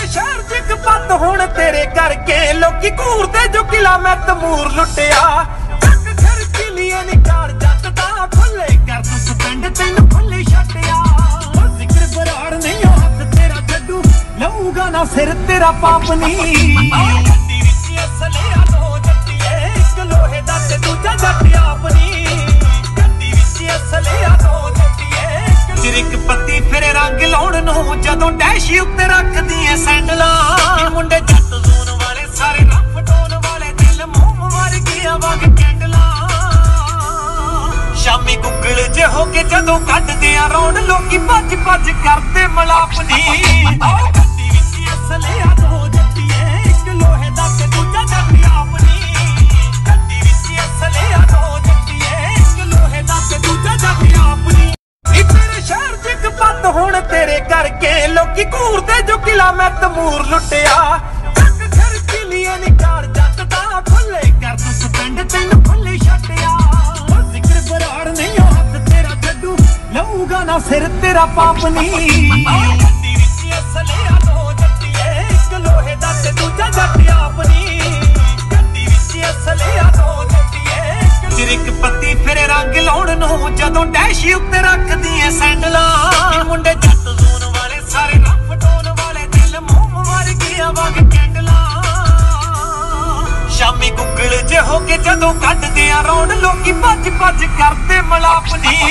शहर च एक बंद हुण तेरे करके लोकी घूरदे जो किला मैं तमूर लुटिया चक घर के लिए निकाल जट दा खुले कर तू स्पेंड तैनू खुले छटिया जिक्र बराड़ नहीं हाथ तेरा छड्डू लऊगा ना सिर तेरा पाप नहीं गड्डी विच असलिया दो जट्टिए इक लोहे दा ते दूजा जट आपनी गड्डी विच असलिया दो चिरिक पत्ती फिरे रंग लाउण नूं जदों डैशी उत्ते रखदी ऐ सैंडलां मुंडे जट जोन वाले सारे रफ टोन वाले दिल मोम मर गया वग कैंडलां शामी गुगल जे हो के जदों कड्डदे आ रौण लोकी भज भज करदे मलापनी गड्डी विच असलिया दो जट्टिए इक लोहे दा ते दूजा जट आपनी गड्डी विच असलिया दो जट्टिए इक लोहे दा ते दूजा जट आपनी शहर च एक बंद हुण तेरे करके लोकी घूरदे जो किला मैं तमूर लुटिया चक घर के लिए निकाल जट दा खुले कर तू स्पेंड तैनू खुले छटिया जिक्र बराड़ नहीं हाथ तेरा छड्डू लऊगा ना सिर तेरा पाप नहीं गड्डी विच असलिया दो जट्टिए इक लोहे दा ते दूजा जट आपनी गड्डी विच असलिया दो जट्टिए चिरिक पत्ती फिरे रंग लाउण नूं जदों डैशी उत्ते रखदी ऐ सैंडलां मुंडे जट जोन वाले सारे रफ टोन वाले दिल मोम मर गया वग कैंडलां शामी गुगल जे हो के जदों कड्डदे आ रौण लोकी भज भज करदे मलापनी